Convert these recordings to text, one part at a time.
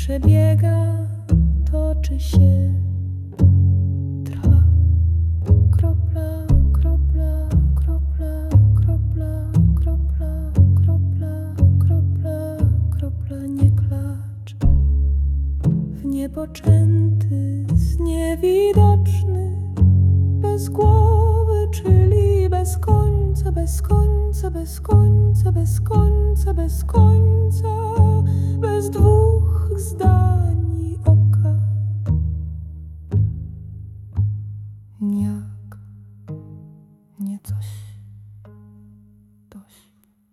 przebiega, toczy się, trwa. Kropla, kropla, kropla, kropla, kropla, kropla, kropla, kropla, nie klacz. W niepoczęty, niewidoczny, bez głowy, czyli bez końca, bez końca, bez końca, bez końca, bez końca, bez dwóch zdań i oka. Jak nie coś, dość.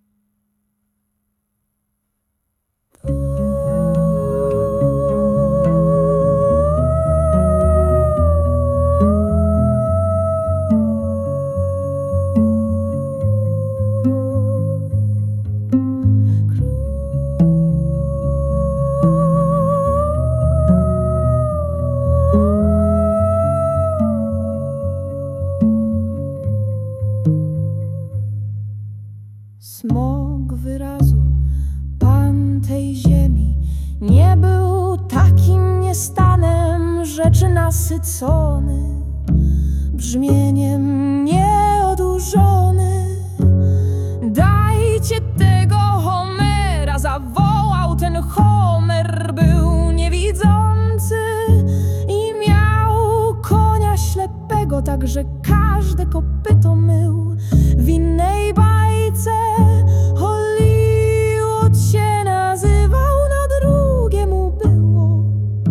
Smok wyrazu, pan tej ziemi, nie był takim niestanem rzeczy nasycony, brzmieniem nieodurzony. Dajcie tego Homera, zawołał ten Homer, był niewidzący i miał konia ślepego, tak że każde kopyto mył. W innej bajce Hollywood się nazywał, na drugie mu było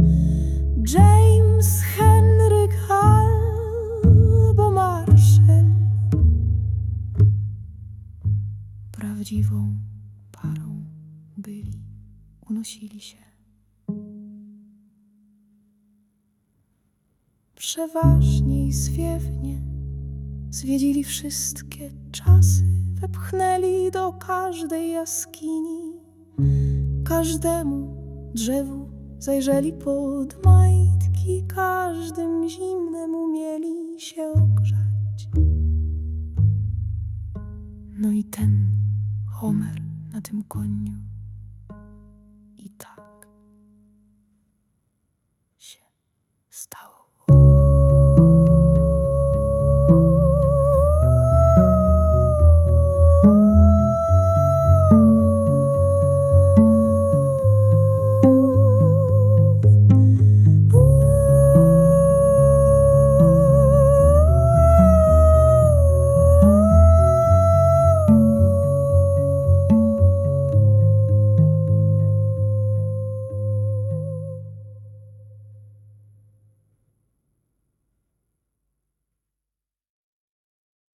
James Henryk albo Marshall. Prawdziwą parą byli, unosili się. Przeważnie i zwiewnie zwiedzili wszystkie czasy, wepchnęli do każdej jaskini, każdemu drzewu zajrzeli pod majtki, każdym zimnem umieli się ogrzać. No i ten Homer na tym koniu